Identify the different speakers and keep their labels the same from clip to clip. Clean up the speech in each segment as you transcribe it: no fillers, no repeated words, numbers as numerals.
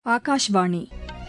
Speaker 1: ஆகாஷ்வாணி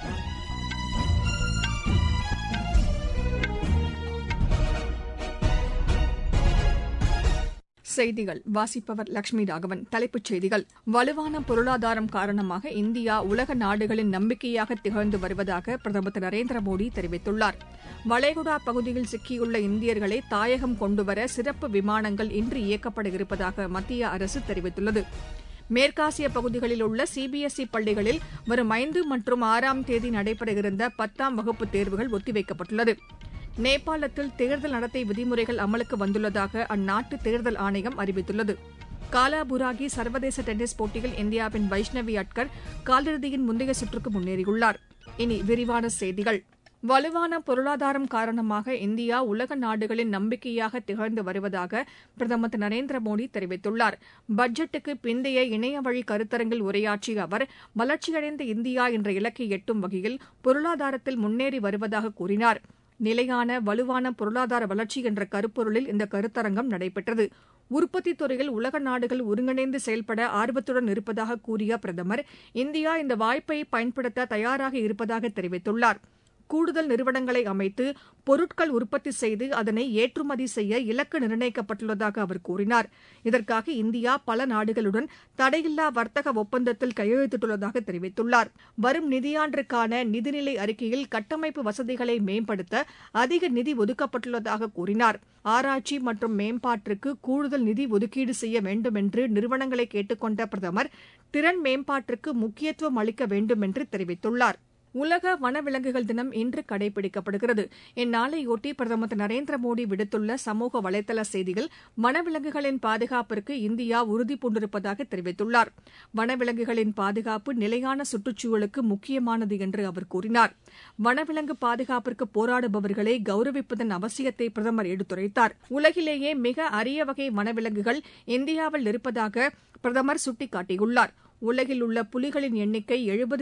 Speaker 1: செய்திகள் வாசிப்பவர் லட்சுமி ராகவன். தலைப்புச் செய்திகள். வலுவான பொருளாதாரம் காரணமாக இந்தியா உலக நாடுகளின் நம்பிக்கையாக திகழ்ந்து வருவதாக பிரதமர் திரு நரேந்திர மோடி தெரிவித்துள்ளார். வளைகுடா பகுதியில் சிக்கியுள்ள இந்தியர்களை தாயகம் கொண்டுவர சிறப்பு விமானங்கள் இன்று இயக்கப்பட இருப்பதாக மத்திய அரசு தெரிவித்துள்ளது. மேற்காசிய பகுதிகளில் உள்ள சிபிஎஸ்இ பள்ளிகளில் வரும் 5 மற்றும் 6ஆம் தேதி நடைபெற இருந்த 10ஆம் வகுப்பு தேர்வுகள் ஒத்திவைக்கப்பட்டுள்ளது. நேபாளத்தில் தேர்தல் நடத்தை விதிமுறைகள் அமலுக்கு வந்துள்ளதாக அந்நாட்டு தேர்தல் ஆணையம் அறிவித்துள்ளது. காலாபுராகி சர்வதேச டென்னிஸ் போட்டியில் இந்தியாவின் வைஷ்ணவி அட்கர் காலிறுதியின் முந்தைய சுற்றுக்கு முன்னேறியுள்ளார். இனி விரிவான செய்திகள். வலுவான பொருளாதாரம் காரணமாக இந்தியா உலக நாடுகளின் நம்பிக்கையாக திகழ்ந்து வருவதாக பிரதமர் திரு நரேந்திர மோடி தெரிவித்துள்ளார். பட்ஜெட்டுக்கு பிந்தைய இணையவழி கருத்தரங்கில் உரையாற்றிய அவர், வளர்ச்சியடைந்த இந்தியா என்ற இலக்கை எட்டும் வகையில் பொருளாதாரத்தில் முன்னேறி வருவதாக கூறினார். நிலையான வலுவான பொருளாதார வளர்ச்சி என்ற கருப்பொருளில் இந்த கருத்தரங்கம் நடைபெற்றது. உற்பத்தித் துறையில் உலக நாடுகள் ஒருங்கிணைந்து செயல்பட ஆர்வத்துடன் இருப்பதாக கூறிய பிரதமர், இந்தியா இந்த வாய்ப்பை பயன்படுத்த தயாராக இருப்பதாக தெரிவித்துள்ளார். கூடுதல் நிறுவனங்களை அமைத்து பொருட்கள் உற்பத்தி செய்து அதனை ஏற்றுமதி செய்ய இலக்கு நிர்ணயிக்கப்பட்டுள்ளதாக அவர் கூறினார். இதற்காக இந்தியா பல நாடுகளுடன் தடையில்லா வர்த்தக ஒப்பந்தத்தில் கையெழுத்திட்டுள்ளதாக தெரிவித்துள்ளார். வரும் நிதியாண்டிற்கான நிதிநிலை அறிக்கையில் கட்டமைப்பு வசதிகளை மேம்படுத்த அதிக நிதி ஒதுக்கப்பட்டுள்ளதாக கூறினார். ஆராய்ச்சி மற்றும் மேம்பாட்டிற்கு கூடுதல் நிதி ஒதுக்கீடு செய்ய வேண்டும் என்று நிறுவனங்களை கேட்டுக் கொண்ட பிரதமர், திறன் மேம்பாட்டிற்கு முக்கியத்துவம் அளிக்க வேண்டும் என்று தெரிவித்துள்ளார். உலக வனவிலங்குகள் தினம் இன்று கடைபிடிக்கப்படுகிறது. இந்நாளையொட்டி பிரதமர் திரு நரேந்திர மோடி விடுத்துள்ள சமூக வலைதள செய்தியில், வனவிலங்குகளின் பாதுகாப்பிற்கு இந்தியா உறுதிபூண்டிருப்பதாக தெரிவித்துள்ளார். வனவிலங்குகளின் பாதுகாப்பு நிலையான சுற்றுச்சூழலுக்கு முக்கியமானது என்று அவர் கூறினார். வனவிலங்கு பாதுகாப்பிற்கு போராடுபவர்களை கௌரவிப்பதன் அவசியத்தை பிரதமர் எடுத்துரைத்தார். உலகிலேயே மிக அரிய வகை வனவிலங்குகள் இந்தியாவில் இருப்பதாக பிரதமர் சுட்டிக்காட்டியுள்ளார். உலகில் உள்ள புலிகளின் எண்ணிக்கை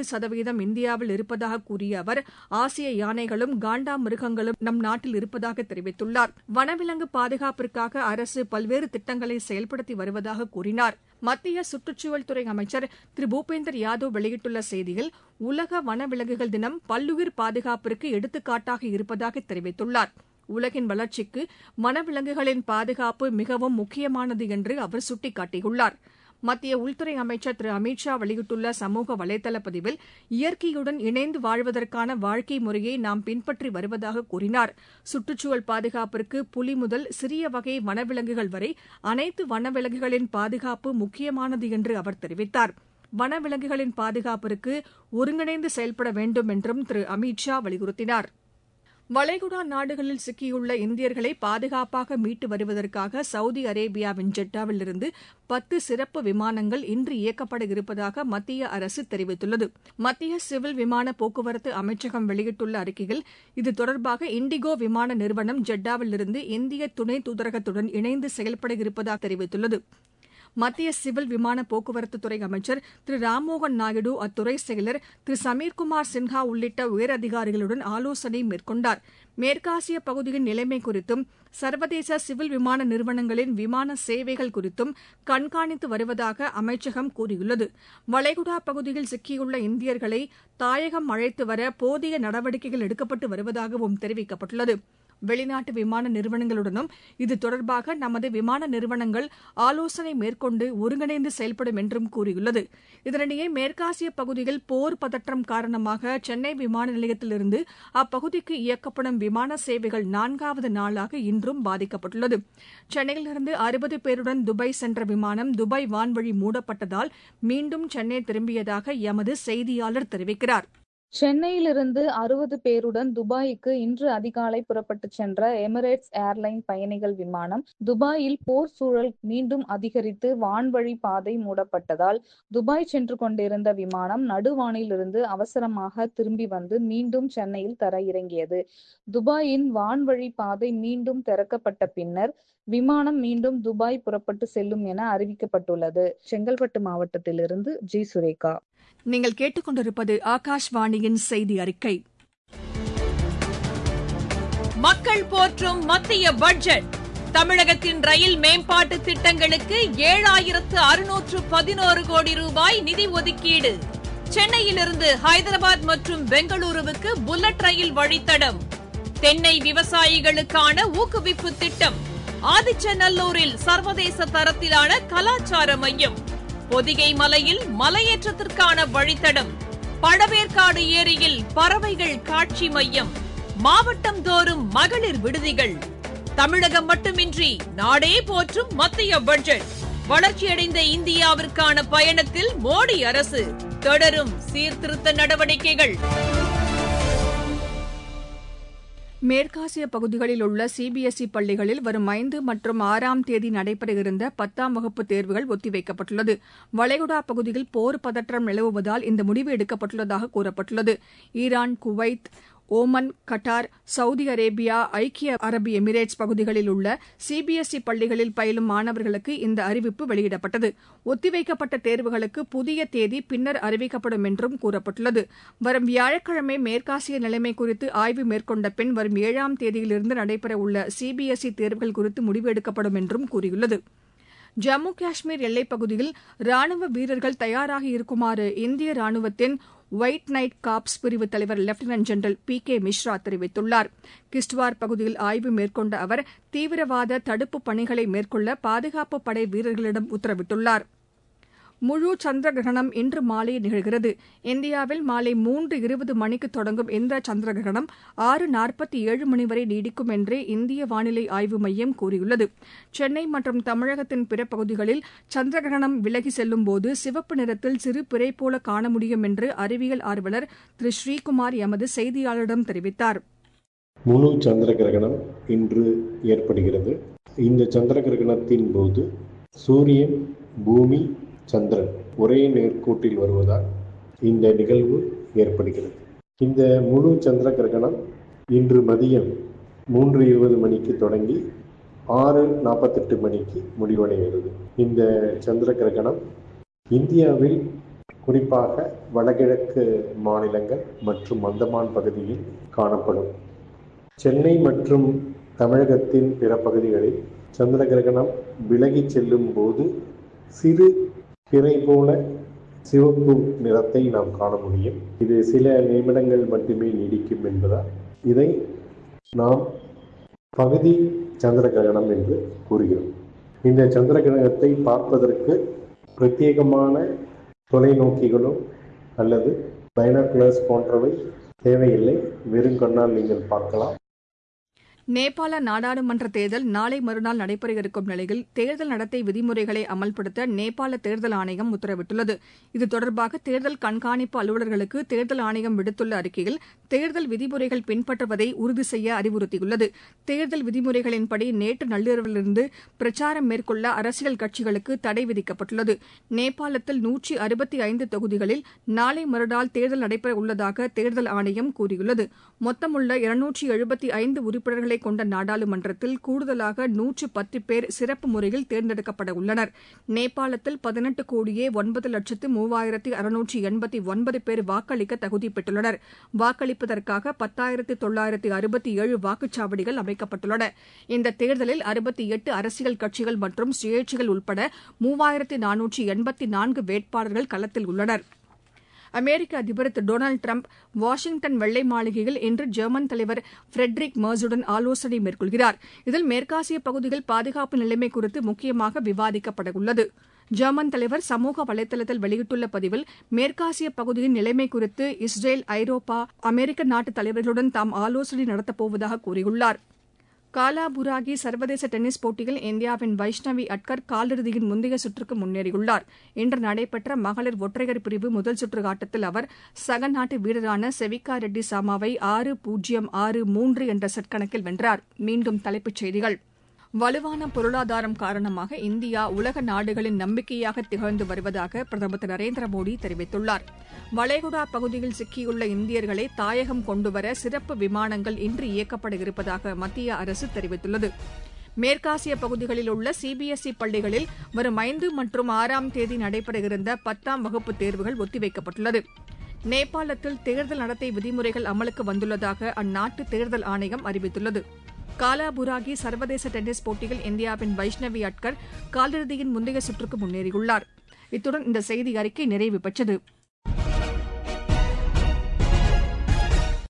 Speaker 1: 70% இந்தியாவில் இருப்பதாக கூறிய அவர், ஆசிய யானைகளும் காண்டா மிருகங்களும் நம் நாட்டில் இருப்பதாக தெரிவித்துள்ளார். வனவிலங்கு பாதுகாப்பிற்காக அரசு பல்வேறு திட்டங்களை செயல்படுத்தி வருவதாக கூறினார். மத்திய சுற்றுச்சூழல் துறை அமைச்சர் திரு பூபேந்தர் யாதவ் வெளியிட்டுள்ள செய்தியில், உலக வனவிலங்குகள் தினம் பல்லுயிர் பாதுகாப்பிற்கு எடுத்துக்காட்டாக இருப்பதாக தெரிவித்துள்ளார். உலகின் வளர்ச்சிக்கு வனவிலங்குகளின் பாதுகாப்பு மிகவும் முக்கியமானது என்று அவர் சுட்டிக்காட்டியுள்ளார். மத்திய உள்துறை அமைச்சர் திரு அமித் ஷா வெளியிட்டுள்ள சமூக வலைதள பதிவில், இயற்கையுடன் இணைந்து வாழ்வதற்கான வாழ்க்கை முறையை நாம் பின்பற்றி வருவதாக கூறினார். சுற்றுச்சூழல் பாதுகாப்பிற்கு புலி முதல் சிறிய வகை வனவிலங்குகள் வரை அனைத்து வனவிலங்குகளின் பாதுகாப்பு முக்கியமானது என்று அவர் தெரிவித்தார். வனவிலங்குகளின் பாதுகாப்பிற்கு ஒருங்கிணைந்து செயல்பட வேண்டும் என்றும் திரு அமித் ஷா வலியுறுத்தினார். வளைகுடா நாடுகளில் சிக்கியுள்ள இந்தியர்களை பாதுகாப்பாக மீட்டு வருவதற்காக சவுதி அரேபியாவின் ஜெட்டாவிலிருந்து 10 சிறப்பு விமானங்கள் இன்று இயக்கப்பட இருப்பதாக மத்திய அரசு தெரிவித்துள்ளது. மத்திய சிவில் விமான போக்குவரத்து அமைச்சகம் வெளியிட்டுள்ள அறிக்கையில், இது தொடர்பாக இண்டிகோ விமான நிறுவனம் ஜெட்டாவிலிருந்து இந்திய துணை தூதரகத்துடன் இணைந்து செயல்பட இருப்பதாக தெரிவித்துள்ளது. மத்திய சிவில் விமான போக்குவரத்துத்துறை அமைச்சர் திரு ராம்மோகன் நாயுடு, அத்துறை செயலர் திரு சமீர்குமார் சின்ஹா உள்ளிட்ட உயரதிகாரிகளுடன் ஆலோசனை மேற்கொண்டார். மேற்காசிய பகுதியின் நிலைமை குறித்தும் சர்வதேச சிவில் விமான நிறுவனங்களின் விமான சேவைகள் குறித்தும் கண்காணித்து வருவதாக அமைச்சகம் கூறியுள்ளது. வளைகுடா பகுதியில் சிக்கியுள்ள இந்தியர்களை தாயகம் அழைத்து வர போதிய நடவடிக்கைகள் எடுக்கப்பட்டு வருவதாகவும் தெரிவிக்கப்பட்டுள்ளது. வெளிநாட்டு விமான நிறுவனங்களுடனும் இது தொடர்பாக நமது விமான நிறுவனங்கள் ஆலோசனை மேற்கொண்டு ஒருங்கிணைந்து செயல்படும் என்றும் கூறியுள்ளது. இதனிடையே மேற்காசிய பகுதியில் போர் பதற்றம் காரணமாக சென்னை விமான நிலையத்திலிருந்து அப்பகுதிக்கு இயக்கப்படும் விமான சேவைகள் 4வது நாளாக இன்றும் பாதிக்கப்பட்டுள்ளது. சென்னையிலிருந்து 60 பேருடன் துபாய் சென்ற விமானம் துபாய் வான்வழி மூடப்பட்டதால் மீண்டும் சென்னை திரும்பியதாக எமது செய்தியாளர் தெரிவிக்கிறார்.
Speaker 2: சென்னையிலிருந்து 60 பேருடன் துபாய்க்கு இன்று அதிகாலை புறப்பட்டு சென்ற எமிரேட்ஸ் ஏர்லைன் பயணிகள் விமானம் துபாயில் போர் சூழல் மீண்டும் அதிகரித்து வான்வழி பாதை மூடப்பட்டதால் துபாய் சென்று கொண்டிருந்த விமானம் நடுவானிலிருந்து அவசரமாக திரும்பி வந்து மீண்டும் சென்னையில் தரையிறங்கியது. துபாயின் வான்வழி பாதை மீண்டும் திறக்கப்பட்ட பின்னர் விமானம் மீண்டும் துபாய் புறப்பட்டு செல்லும் என அறிவிக்கப்பட்டுள்ளது. செங்கல்பட்டு மாவட்டத்திலிருந்து ஜி சுரேகா.
Speaker 1: நீங்கள் கேட்டுக்கொண்டிருப்பது ஆகாஷ்வாணியின் செய்தி அறிக்கை.
Speaker 3: மக்கள் போற்றும் மத்திய பட்ஜெட். தமிழகத்தின் ரயில் மேம்பாட்டு திட்டங்களுக்கு 7611 கோடி ரூபாய் நிதி ஒதுக்கீடு. சென்னையிலிருந்து ஹைதராபாத் மற்றும் பெங்களூருவுக்கு புல்லட் ரயில் வழித்தடம். தென்னை விவசாயிகளுக்கான ஊக்குவிப்பு திட்டம். ஆதிச்சநல்லூரில் சர்வதேச தரத்திலான கலாச்சார மையம். பொதிகை மலையில் மலையேற்றத்திற்கான வழித்தடம். பழவேற்காடு ஏரியில் பறவைகள் காட்சி மையம். மாவட்டம் தோறும் மகளிர் விடுதிகள். தமிழகம் மட்டுமின்றி நாடே போற்றும் மத்திய பட்ஜெட். வளர்ச்சியடைந்த இந்தியாவிற்கான பயணத்தில் மோடி அரசு. தொடரும் சீர்திருத்த நடவடிக்கைகள்.
Speaker 1: மேற்காசிய பகுதிகளில் உள்ள சிபிஎஸ்இ பள்ளிகளில் வரும் 5 மற்றும் 6ஆம் தேதி நடைபெற இருந்த 10ஆம் வகுப்பு தேர்வுகள் ஒத்திவைக்கப்பட்டுள்ளது. வளைகுடா பகுதியில் போர் பதற்றம் நிலவுவதால் இந்த முடிவு எடுக்கப்பட்டுள்ளதாக கூறப்பட்டுள்ளது. Iran, Kuwait, Oman, Qatar, Saudi Arabia, ஐக்கிய அரபு எமிரேட்ஸ் பகுதிகளில் உள்ள சிபிஎஸ்இ பள்ளிகளில் பயிலும் மாணவர்களுக்கு இந்த அறிவிப்பு வெளியிடப்பட்டது. ஒத்திவைக்கப்பட்ட தேர்வுகளுக்கு புதிய தேதி பின்னர் அறிவிக்கப்படும் என்றும் கூறப்பட்டுள்ளது. வரும் வியாழக்கிழமை மேற்காசிய நிலைமை குறித்து ஆய்வு மேற்கொண்ட பின் வரும் 7ஆம் தேதியிலிருந்து நடைபெறவுள்ள சிபிஎஸ்இ தேர்வுகள் குறித்து முடிவு எடுக்கப்படும் என்றும் கூறியுள்ளது. ஜம்மு காஷ்மீர் எல்லைப் பகுதியில் ராணுவ வீரர்கள் தயாராக இருக்குமாறு இந்திய ராணுவத்தின் ஒயிட் நைட் காப்ஸ் பிரிவு தலைவர் லெப்டினன்ட் ஜெனரல் பி.கே. மிஸ்ரா தெரிவித்துள்ளார். கிஷ்ட்வார் பகுதியில் ஆய்வு மேற்கொண்ட அவர் தீவிரவாத தடுப்புப் பணிகளை மேற்கொள்ள பாதுகாப்புப் படை வீரர்களிடம் உத்தரவிட்டுள்ளார். முழு சந்திர கிரகணம் இன்று மாலை நிகழ்கிறது. இந்தியாவில் மாலை 3:20 மணிக்கு தொடங்கும் இந்த சந்திர கிரகணம் 6:47 மணி வரை நீடிக்கும் என்று இந்திய வானிலை ஆய்வு மையம் கூறியுள்ளது. சென்னை மற்றும் தமிழகத்தின் பிற பகுதிகளில் சந்திர கிரகணம் விலகி செல்லும்போது சிவப்பு நிறத்தில் சிறு பிறை போல காண முடியும் என்று அறிவியல் ஆர்வலர் திரு ஸ்ரீகுமார் எமது செய்தியாளரிடம் தெரிவித்தார்.
Speaker 4: முழு சந்திர கிரகணம் இன்று ஏற்படுகிறது. இந்த சந்திர கிரகணத்தின் போது சூரியன், பூமி, சந்திரன் ஒரே நேர்கோட்டில் வருவதால் இந்த நிகழ்வு ஏற்படுகிறது. இந்த முழு சந்திர கிரகணம் இன்று மதியம் 3:20 மணிக்கு தொடங்கி 6:48 மணிக்கு முடிவடைகிறது. இந்த சந்திர கிரகணம் இந்தியாவில் குறிப்பாக வடகிழக்கு மாநிலங்கள் மற்றும் அந்தமான் பகுதியில் காணப்படும். சென்னை மற்றும் தமிழகத்தின் பிற பகுதிகளில் சந்திர கிரகணம் விலகி செல்லும் போது சிறு பிறை போல சிவப்பு நிறத்தை நாம் காண முடியும். இது சில நிமிடங்கள் மட்டுமே நீடிக்கும் என்பதால் இதை நாம் பகுதி சந்திர கிரகணம் என்று கூறுகிறோம். இந்த சந்திர கிரகணத்தை பார்ப்பதற்கு பிரத்யேகமான தொலைநோக்கிகளோ அல்லது பைனாகுலர்ஸ் போன்றவை தேவையில்லை. வெறும் கண்ணால் நீங்கள் பார்க்கலாம்.
Speaker 1: நேபாள நாடாளுமன்ற தேர்தல் நாளை மறுநாள் நடைபெற இருக்கும் நிலையில் தேர்தல் நடத்தை விதிமுறைகளை அமல்படுத்த நேபாள தேர்தல் ஆணையம் உத்தரவிட்டுள்ளது. இது தொடர்பாக தேர்தல் கண்காணிப்பு அலுவலர்களுக்கு தேர்தல் ஆணையம் விடுத்துள்ள அறிக்கையில் தேர்தல் விதிமுறைகள் பின்பற்றுவதை உறுதி செய்ய அறிவுறுத்தியுள்ளது. தேர்தல் விதிமுறைகளின்படி நேற்று நள்ளிரவிலிருந்து பிரச்சாரம் மேற்கொள்ள அரசியல் கட்சிகளுக்கு தடை விதிக்கப்பட்டுள்ளது. நேபாளத்தில் 165 தொகுதிகளில் நாளை மறுநாள் தேர்தல் நடைபெற உள்ளதாக தேர்தல் ஆணையம் கூறியுள்ளது. மொத்தமுள்ள 275 உறுப்பினர்களை கொண்ட நாடாளுமன்றத்தில் கூடுதலாக 110 பேர் சிறப்பு முறையில் தேர்ந்தெடுக்கப்பட உள்ளனர். நேபாளத்தில் 18,09,3689 பேர் வாக்களிக்க தகுதி பெற்றுள்ளனர். வாக்களிப்பதற்காக 10,967 வாக்குச்சாவடிகள் அமைக்கப்பட்டுள்ளன. இந்த தேர்தலில் 68 அரசியல் கட்சிகள் மற்றும் சுயேட்சைகள் உட்பட 3,484 வேட்பாளர்கள் களத்தில் உள்ளனர். அமெரிக்க அதிபர் திரு டொனால்டு டிரம்ப் வாஷிங்டன் வெள்ளை மாளிகையில் இன்று ஜெர்மன் தலைவர் ஃபிரெட்ரிக் மெர்ஸுடன் ஆலோசனை மேற்கொள்கிறார். இதில் மேற்காசிய பகுதியில் பாதுகாப்பு நிலைமை குறித்து முக்கியமாக விவாதிக்கப்பட உள்ளது. ஜெர்மன் தலைவர் சமூக வலைதளத்தில் வெளியிட்டுள்ள பதிவில் மேற்காசிய பகுதியின் நிலைமை குறித்து இஸ்ரேல், ஐரோப்பா, அமெரிக்க நாட்டு தலைவர்களுடன் தாம் ஆலோசனை நடத்தப்போவதாக கூறியுள்ளார். காலாபுராகி சர்வதேச டென்னிஸ் போட்டியில் இந்தியாவின் வைஷ்ணவி அட்கர் காலிறுதியின் முந்தைய சுற்றுக்கு முன்னேறியுள்ளார். இன்று நடைபெற்ற மகளிர் ஒற்றையர் பிரிவு முதல் சுற்று ஆட்டத்தில் அவர் சக நாட்டு வீரரான செவிகா ரெட்டி சாமாவை 6-0, 6-3 என்ற செட் கணக்கில் வென்றார். மீண்டும் தலைப்புச் செய்திகள். வலுவான பொருளாதாரம் காரணமாக இந்தியா உலக நாடுகளின் நம்பிக்கையாக திகழ்ந்து வருவதாக பிரதமர் திரு நரேந்திர மோடி தெரிவித்துள்ளார். வளைகுடா பகுதியில் சிக்கியுள்ள இந்தியர்களை தாயகம் கொண்டுவர சிறப்பு விமானங்கள் இன்று இயக்கப்பட இருப்பதாக மத்திய அரசு தெரிவித்துள்ளது. மேற்காசிய பகுதிகளில் உள்ள சிபிஎஸ்இ பள்ளிகளில் வரும் 5 மற்றும் 6ஆம் தேதி நடைபெற இருந்த 10ஆம் வகுப்பு தேர்வுகள் ஒத்திவைக்கப்பட்டுள்ளது. நேபாளத்தில் தேர்தல் நடத்தை விதிமுறைகள் அமலுக்கு வந்துள்ளதாக அந்நாட்டு தேர்தல் ஆணையம் அறிவித்துள்ளது. காலாபுராகி சர்வதேச டென்னிஸ் போட்டியில் இந்தியாவின் வைஷ்ணவி அட்கர் காலிறுதியின் முந்தைய சுற்றுக்கு முன்னேறியுள்ளார். இத்துடன் இந்த செய்தி அறிக்கை நிறைவு பெற்றது.